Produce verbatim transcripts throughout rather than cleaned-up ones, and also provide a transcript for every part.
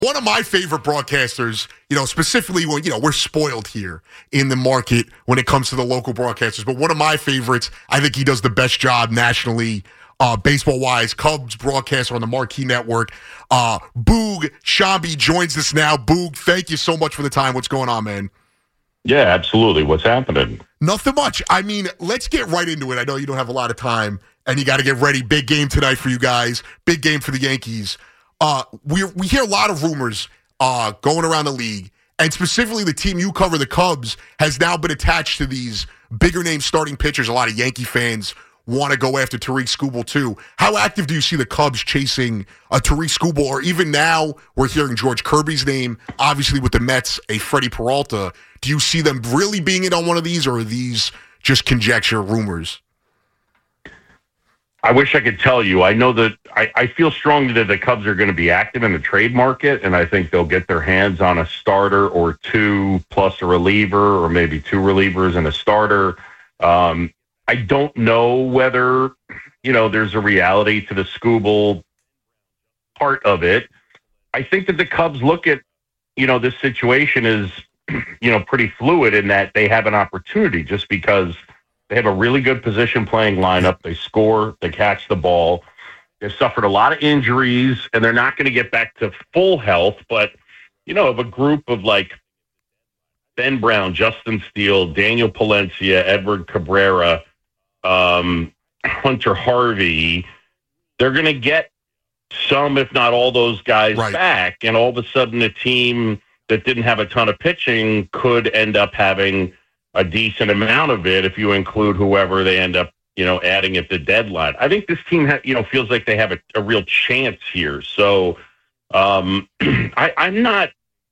One of my favorite broadcasters, you know, specifically when, you know, we're spoiled here in the market when it comes to the local broadcasters, but one of my favorites, I think he does the best job nationally, uh, baseball-wise, Cubs broadcaster on the Marquee Network. Uh, Boog Sciambi joins us now. Boog, thank you so much for the time. What's going on, man? Yeah, absolutely. What's happening? Nothing much. I mean, let's get right into it. I know you don't have a lot of time, and you got to get ready. Big game tonight for you guys. Big game for the Yankees. Uh, we we hear a lot of rumors uh, going around the league, and specifically the team you cover, the Cubs, has now been attached to these bigger name starting pitchers. A lot of Yankee fans want to go after Tarik Skubal too. How active do you see the Cubs chasing a Tarik Skubal, or even now we're hearing George Kirby's name, obviously with the Mets, a Freddie Peralta. Do you see them really being in on one of these, or are these just conjecture, rumors? I wish I could tell you. I know that I, I feel strongly that the Cubs are going to be active in the trade market, and I think they'll get their hands on a starter or two plus a reliever, or maybe two relievers and a starter. Um, I don't know whether, you know, there's a reality to the Skubal part of it. I think that the Cubs look at, you know, this situation is, you know, pretty fluid in that they have an opportunity just because they have a really good position playing lineup. They score, they catch the ball. They've suffered a lot of injuries, and they're not going to get back to full health. But, you know, of a group of like Ben Brown, Justin Steele, Daniel Palencia, Edward Cabrera, um, Hunter Harvey, they're going to get some, if not all those guys right back. And all of a sudden a team that didn't have a ton of pitching could end up having a decent amount of it if you include whoever they end up, you know, adding at the deadline. I think this team, ha- you know, feels like they have a, a real chance here. So um, I, I'm not,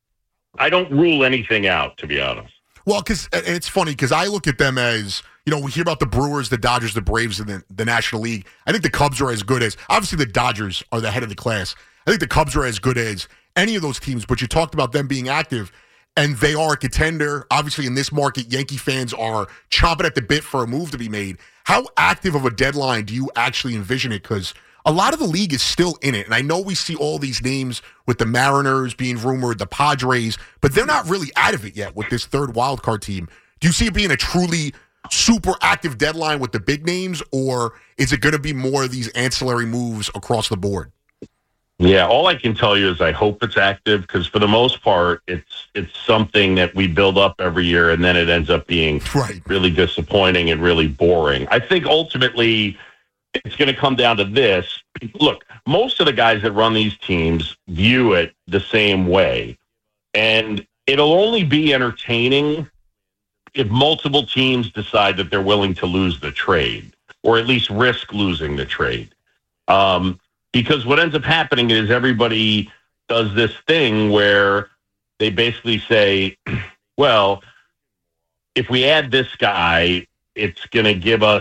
I don't rule anything out, to be honest. Well, because it's funny because I look at them as, you know, we hear about the Brewers, the Dodgers, the Braves, and the, the National League. I think the Cubs are as good as, obviously the Dodgers are the head of the class. I think the Cubs are as good as any of those teams, but you talked about them being active. And they are a contender. Obviously, in this market, Yankee fans are chomping at the bit for a move to be made. How active of a deadline do you actually envision it? Because a lot of the league is still in it. And I know we see all these names with the Mariners being rumored, the Padres, but they're not really out of it yet with this third wildcard team. Do you see it being a truly super active deadline with the big names, or is it going to be more of these ancillary moves across the board? Yeah, all I can tell you is I hope it's active because for the most part, it's it's something that we build up every year and then it ends up being right. really disappointing and really boring. I think ultimately it's going to come down to this. Look, most of the guys that run these teams view it the same way, and it'll only be entertaining if multiple teams decide that they're willing to lose the trade or at least risk losing the trade. Um Because what ends up happening is everybody does this thing where they basically say, well, if we add this guy, it's going to give us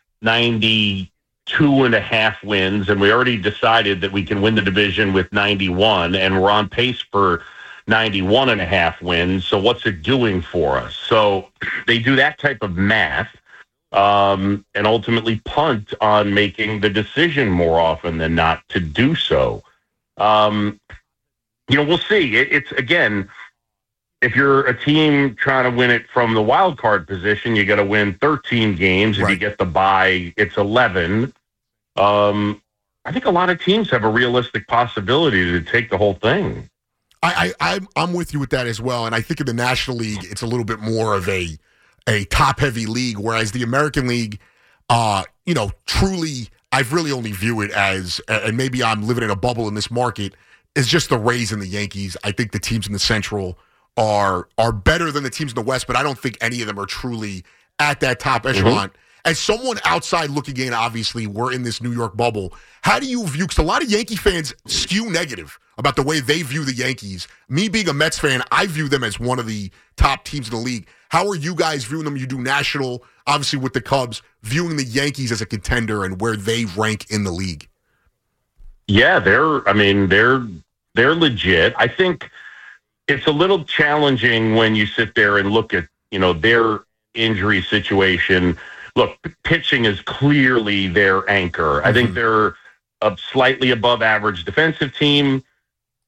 ninety-two and a half wins, and we already decided that we can win the division with ninety-one, and we're on pace for ninety-one and a half wins, so what's it doing for us? So they do that type of math. Um, and ultimately punt on making the decision more often than not to do so. Um, you know, we'll see. It, it's, again, if you're a team trying to win it from the wild card position, you got to win thirteen games. If right. you get the bye, it's eleven. Um, I think a lot of teams have a realistic possibility to take the whole thing. I, I, I'm, I'm with you with that as well. And I think in the National League, it's a little bit more of a a top-heavy league, whereas the American League, uh, you know, truly, I've really only view it as, and maybe I'm living in a bubble in this market, is just the Rays and the Yankees. I think the teams in the Central are are better than the teams in the West, but I don't think any of them are truly at that top echelon. Mm-hmm. As someone outside looking in, obviously, we're in this New York bubble. How do you view, because a lot of Yankee fans skew negative about the way they view the Yankees. Me being a Mets fan, I view them as one of the top teams in the league. How are you guys viewing them? You do national, obviously with the Cubs, viewing the Yankees as a contender and where they rank in the league. Yeah, they're, I mean, they're, they're legit. I think it's a little challenging when you sit there and look at, you know, their injury situation. Look, pitching is clearly their anchor. Mm-hmm. I think they're a slightly above average defensive team.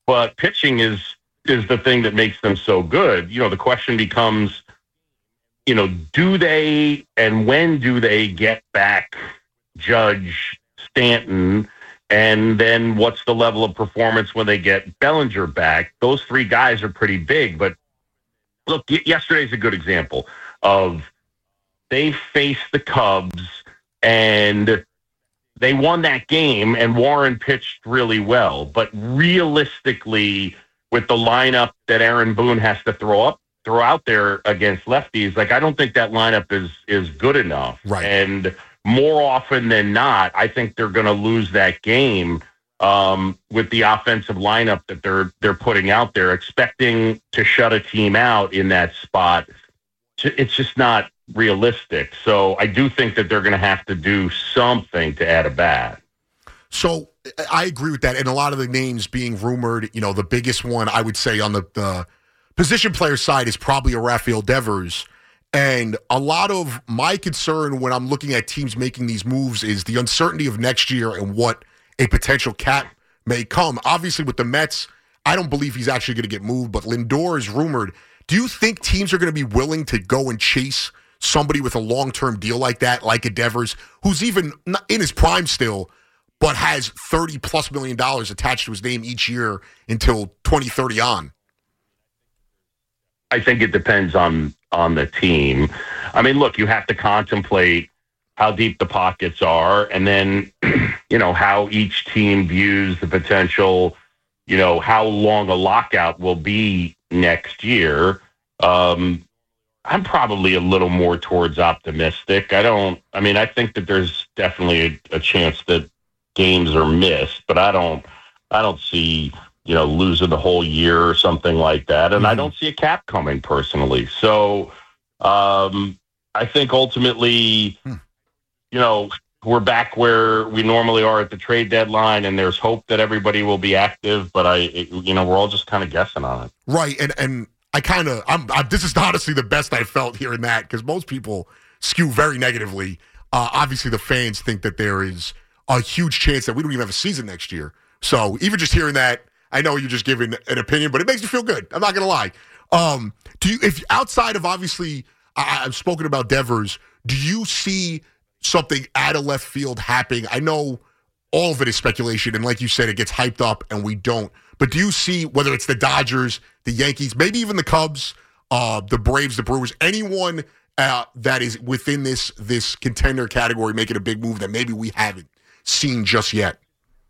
but pitching is is the thing that makes them so good. You know, the question becomes, you know, do they and when do they get back Judge, Stanton, and then what's the level of performance when they get Bellinger back? Those three guys are pretty big, but look, yesterday's a good example of they faced the Cubs and they won that game, and Warren pitched really well. But realistically, with the lineup that Aaron Boone has to throw up, throw out there against lefties, like I don't think that lineup is is good enough. Right. And more often than not, I think they're going to lose that game um, with the offensive lineup that they're they're putting out there, expecting to shut a team out in that spot. It's just not realistic. So I do think that they're going to have to do something to add a bat. So I agree with that. And a lot of the names being rumored, you know, the biggest one I would say on the, the position player side is probably a Rafael Devers. And a lot of my concern when I'm looking at teams making these moves is the uncertainty of next year and what a potential cap may come. Obviously with the Mets, I don't believe he's actually going to get moved, but Lindor is rumored. Do you think teams are going to be willing to go and chase somebody with a long-term deal like that, like a Devers, who's even not in his prime still, but has thirty plus million dollars attached to his name each year until twenty thirty on? I think it depends on, on the team. I mean, look, you have to contemplate how deep the pockets are, and then, you know, how each team views the potential, you know, how long a lockout will be next year. Um, I'm probably a little more towards optimistic. I don't, I mean, I think that there's definitely a, a chance that games are missed, but I don't, I don't see, you know, losing the whole year or something like that. And mm-hmm. I don't see a cap coming personally. So um, I think ultimately, hmm. you know, we're back where we normally are at the trade deadline, and there's hope that everybody will be active, but I, it, you know, we're all just kind of guessing on it. Right. And, and I kind of, I'm, I'm, this is honestly the best I felt hearing that, because most people skew very negatively. Uh, obviously the fans think that there is a huge chance that we don't even have a season next year. So even just hearing that, I know you're just giving an opinion, but it makes me feel good. I'm not going to lie. Um, do you, if outside of obviously, I, I've spoken about Devers, do you see something out of left field happening? I know all of it is speculation, and like you said, it gets hyped up and we don't. But do you see, whether it's the Dodgers, the Yankees, maybe even the Cubs, uh, the Braves, the Brewers, anyone uh, that is within this this contender category making a big move that maybe we haven't seen just yet?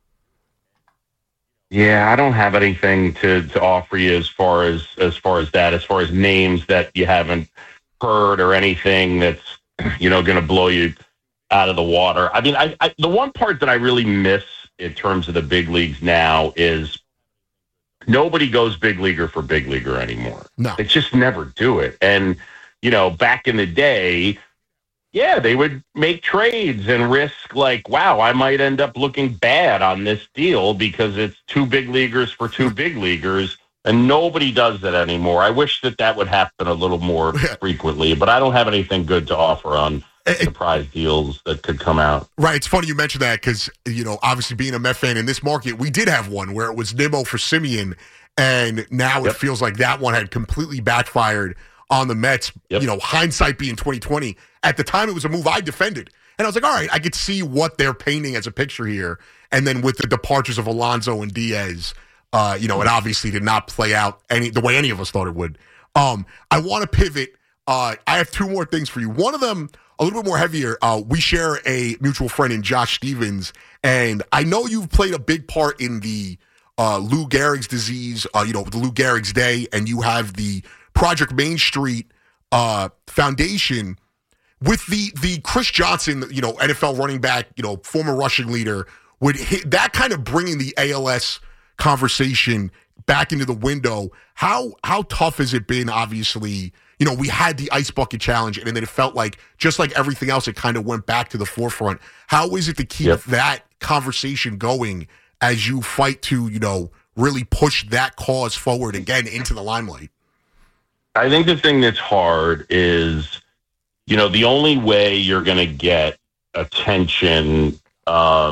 Yeah, I don't have anything to, to offer you as far as as far as that, as far as names that you haven't heard or anything that's, you know, going to blow you out of the water. I mean, I, I the one part that I really miss in terms of the big leagues now is nobody goes big leaguer for big leaguer anymore. No. They just never do it. And, you know, back in the day, yeah, they would make trades and risk like, wow, I might end up looking bad on this deal because it's two big leaguers for two big leaguers, and nobody does that anymore. I wish that that would happen a little more frequently, but I don't have anything good to offer on surprise deals that could come out. Right. It's funny you mentioned that because, you know, obviously being a Met fan in this market, we did have one where it was Nimmo for Simeon, and now yep. it feels like that one had completely backfired on the Mets. Yep. You know, hindsight being twenty twenty. At the time, it was a move I defended. And I was like, all right, I could see what they're painting as a picture here. And then with the departures of Alonso and Diaz, uh, you know, it obviously did not play out any the way any of us thought it would. Um, I want to pivot. Uh, I have two more things for you. One of them, a little bit more heavier. Uh, we share a mutual friend in Josh Stevens. And I know you've played a big part in the uh, Lou Gehrig's disease, uh, you know, the Lou Gehrig's Day, and you have the Project Main Street uh, Foundation. With the the Chris Johnson, you know, N F L running back, you know, former rushing leader, would hit that kind of bringing the A L S conversation back into the window. How how tough has it been? Obviously, you know, we had the Ice Bucket Challenge, and then it felt like just like everything else, it kind of went back to the forefront. How is it to keep yep. that conversation going as you fight to, you know, really push that cause forward again into the limelight? I think the thing that's hard is, you know, the only way you're going to get attention um,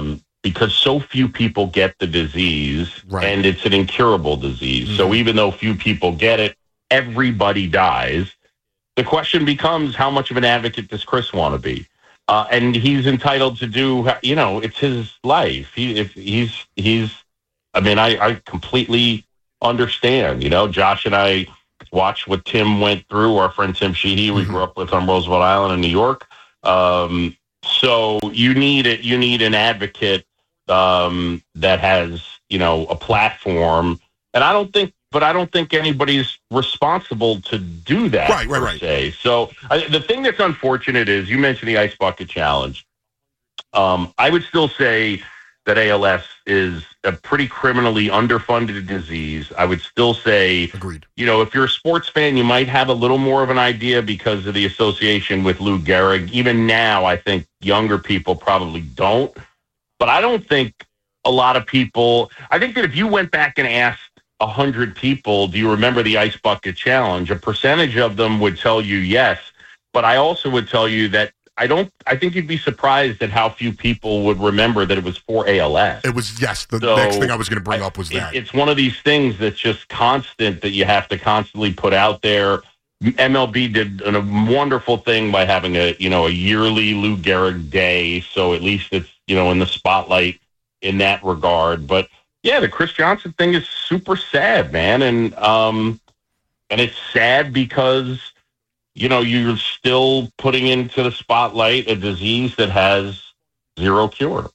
because so few people get the disease, right. and it's an incurable disease. Mm-hmm. So even though few people get it, everybody dies. The question becomes, how much of an advocate does Chris want to be? Uh, and he's entitled to do, you know, it's his life. He, if he's, he's, I mean, I, I completely understand, you know, Josh and I watched what Tim went through, our friend Tim Sheehy, we mm-hmm. grew up with on Roosevelt Island in New York. Um, so you need it, you need an advocate um, that has, you know, a platform. And I don't think, but I don't think anybody's responsible to do that. Right, right, right. Say. So I, the thing that's unfortunate is, you mentioned the Ice Bucket Challenge. Um, I would still say that A L S is a pretty criminally underfunded disease. I would still say, agreed. You know, if you're a sports fan, you might have a little more of an idea because of the association with Lou Gehrig. Even now, I think younger people probably don't. But I don't think a lot of people, I think that if you went back and asked one hundred people, do you remember the Ice Bucket Challenge? A percentage of them would tell you yes. But I also would tell you that I don't, I think you'd be surprised at how few people would remember that it was for A L S. It was, yes. The so next thing I was going to bring I, up was that. It, it's one of these things that's just constant that you have to constantly put out there. M L B did a wonderful thing by having a, you know, a yearly Lou Gehrig Day. So at least it's, you know, in the spotlight in that regard. But yeah, the Chris Johnson thing is super sad, man. And, um, and it's sad because, you know, you're still putting into the spotlight a disease that has zero cure.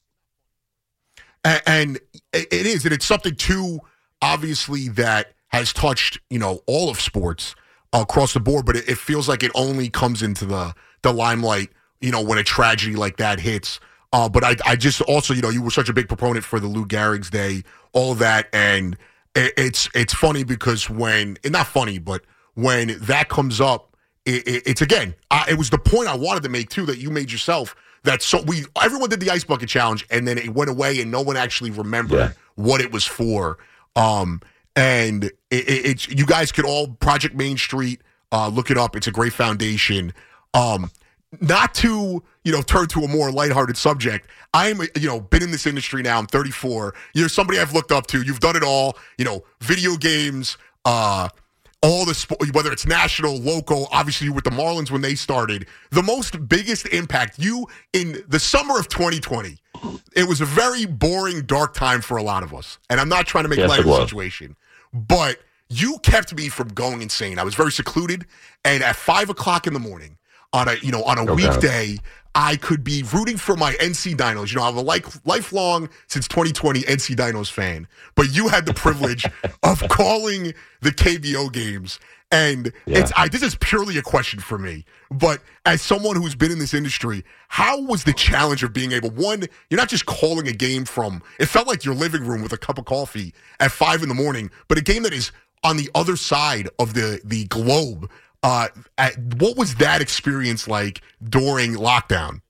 And, and it is, and it's something too, obviously, that has touched, you know, all of sports across the board, but it, it feels like it only comes into the, the limelight, you know, when a tragedy like that hits. Uh, but I, I just also, you know, you were such a big proponent for the Lou Gehrig's Day, all of that, and it, it's it's funny because when, not funny, but when that comes up, It, it, it's again, I, it was the point I wanted to make too that you made yourself. That so we everyone did the Ice Bucket Challenge and then it went away and no one actually remembered yeah. what it was for. Um, and it, it, it's you guys could all Project Main Street uh, look it up. It's a great foundation. Um, not to you know turn to a more lighthearted subject. I'm you know been in this industry now. I'm thirty-four. You're somebody I've looked up to. You've done it all. You know, video games. Uh, All the sport, whether it's national, local, obviously with the Marlins when they started, the most biggest impact, you, in the summer of twenty twenty, it was a very boring, dark time for a lot of us. And I'm not trying to make yes, light of the situation, but you kept me from going insane. I was very secluded, and at five o'clock in the morning, on a you know on a okay. weekday, I could be rooting for my N C Dinos. You know, I'm a like lifelong, since twenty twenty, N C Dinos fan. But you had the privilege of calling the K B O games. And yeah. it's I, this is purely a question for me. But as someone who's been in this industry, how was the challenge of being able, one, you're not just calling a game from, it felt like your living room with a cup of coffee at five in the morning, but a game that is on the other side of the, the globe. Uh, at, what was that experience like during lockdown?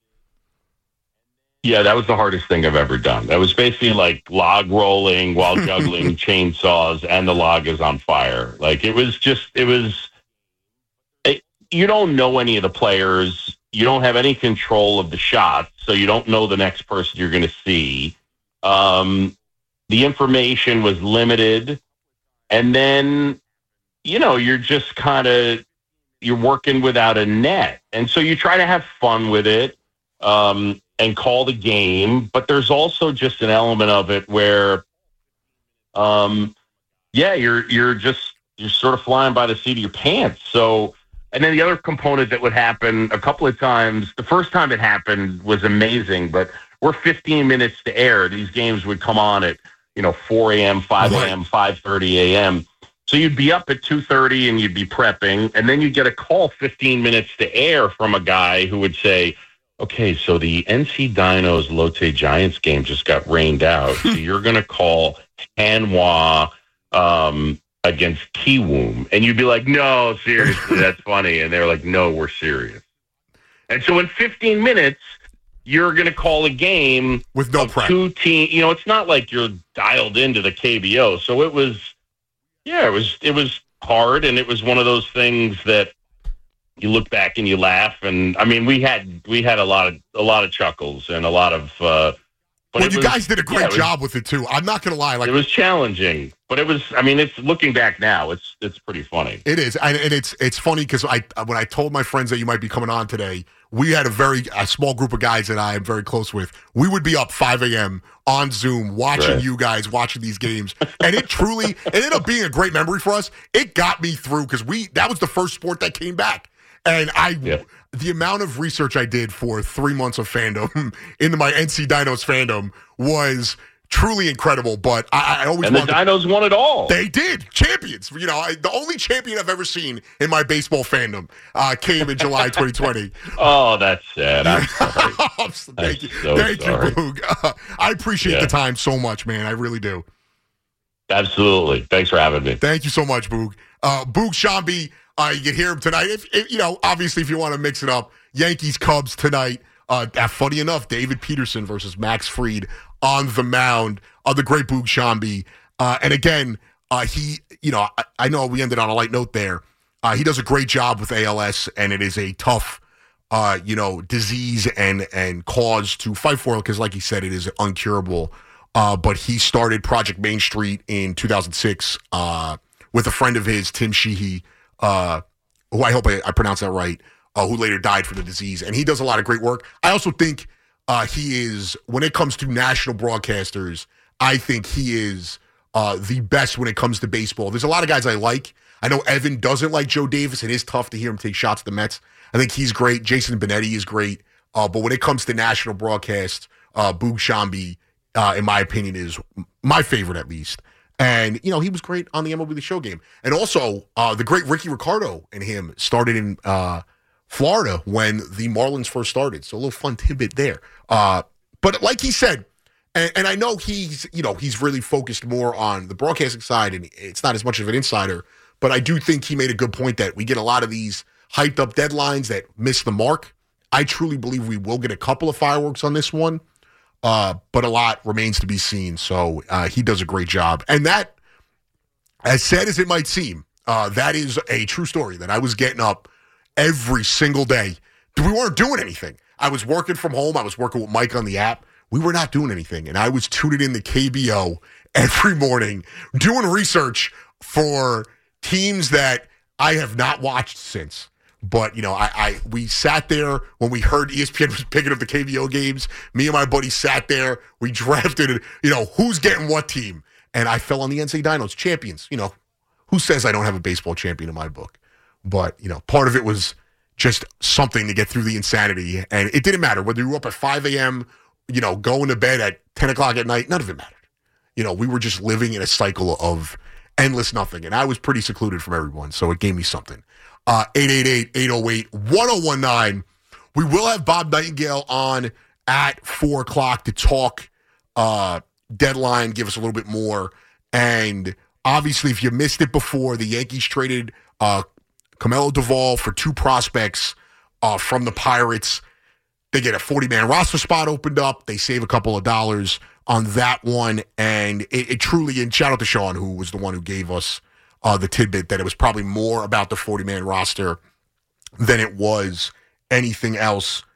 Yeah, that was the hardest thing I've ever done. That was basically like log rolling while juggling chainsaws and the log is on fire. Like it was just, it was, it, you don't know any of the players. You don't have any control of the shots. So you don't know the next person you're going to see. Um, the information was limited. And then, you know, you're just kind of, you're working without a net. And so you try to have fun with it. Um, and call the game, but there's also just an element of it where, um, yeah, you're you're just you're sort of flying by the seat of your pants. So, and then the other component that would happen a couple of times. The first time it happened was amazing, but we're fifteen minutes to air. These games would come on at you know four a.m., five a.m., five thirty a.m. So you'd be up at two thirty and you'd be prepping, and then you'd get a call fifteen minutes to air from a guy who would say, okay, so the N C Dinos Lotte Giants game just got rained out. So you're going to call Hanwha um, against Kiwoom. And you'd be like, no, seriously, that's funny. And they're like, no, we're serious. And so in fifteen minutes, you're going to call a game with no prep. Two team. You know, it's not like you're dialed into the K B O. So it was, yeah, it was, it was hard. And it was one of those things that, you look back and you laugh, and I mean, we had we had a lot of a lot of chuckles and a lot of uh, But well, you was, guys did a great yeah, was, job with it too. I'm not gonna lie, like it was challenging, but it was. I mean, it's looking back now, it's it's pretty funny. It is, and, and it's it's funny because I when I told my friends that you might be coming on today, we had a very a small group of guys that I am very close with. We would be up five a.m. on Zoom watching right. you guys watching these games, and it truly it ended up being a great memory for us. It got me through because we that was the first sport that came back, and I. Yeah. The amount of research I did for three months of fandom into my N C Dinos fandom was truly incredible. But I, I always and the Dinos won it all. They did, champions. You know, I, the only champion I've ever seen in my baseball fandom uh, came in July twenty twenty. Oh, that's sad. I'm sorry. Thank I'm you, so thank sorry. you, Boog. Uh, I appreciate Yeah. the time so much, man. I really do. Absolutely. Thanks for having me. Thank you so much, Boog. Uh, Boog Sciambi. Uh, you can hear him tonight. If, if you know, obviously, if you want to mix it up, Yankees Cubs tonight. Uh, funny enough, David Peterson versus Max Fried on the mound of the great Boog Sciambi. Uh, and again, uh, he, you know, I, I know we ended on a light note there. Uh, he does a great job with A L S, and it is a tough, uh, you know, disease and and cause to fight for because, like he said, it is uncurable. Uh, but he started Project Main Street in two thousand six uh, with a friend of his, Tim Sheehy. Uh, who I hope I, I pronounced that right, uh, who later died from the disease. And he does a lot of great work. I also think uh, he is, when it comes to national broadcasters, I think he is uh, the best when it comes to baseball. There's a lot of guys I like. I know Evan doesn't like Joe Davis. It is tough to hear him take shots at the Mets. I think he's great. Jason Benetti is great. Uh, but when it comes to national broadcast, uh, Boog Sciambi, uh, in my opinion, is my favorite at least. And, you know, he was great on the M L B The Show game. And also, uh, the great Ricky Ricardo and him started in uh, Florida when the Marlins first started. So a little fun tidbit there. Uh, but like he said, and, and I know he's, you know, he's really focused more on the broadcasting side, and it's not as much of an insider. But I do think he made a good point that we get a lot of these hyped up deadlines that miss the mark. I truly believe we will get a couple of fireworks on this one. Uh, but a lot remains to be seen. So uh, he does a great job. And that, as sad as it might seem, uh, that is a true story that I was getting up every single day. We weren't doing anything. I was working from home. I was working with Mike on the app. We were not doing anything. And I was tuning in to K B O every morning, doing research for teams that I have not watched since. But, you know, I, I we sat there when we heard E S P N was picking up the K B O games. Me and my buddy sat there. We drafted, you know, who's getting what team. And I fell on the N C Dinos, champions. You know, who says I don't have a baseball champion in my book? But, you know, part of it was just something to get through the insanity. And it didn't matter whether you were up at five a.m., you know, going to bed at ten o'clock at night. None of it mattered. You know, we were just living in a cycle of endless nothing. And I was pretty secluded from everyone. So it gave me something. Uh, eight eight eight, eight oh eight, one oh one nine. We will have Bob Nightingale on at four o'clock to talk uh, deadline, give us a little bit more. And obviously, if you missed it before, the Yankees traded uh, Camelo Duvall for two prospects uh, from the Pirates. They get a forty-man roster spot opened up. They save a couple of dollars on that one. And it, it truly, and shout out to Sean, who was the one who gave us Uh, the tidbit that it was probably more about the forty-man roster than it was anything else.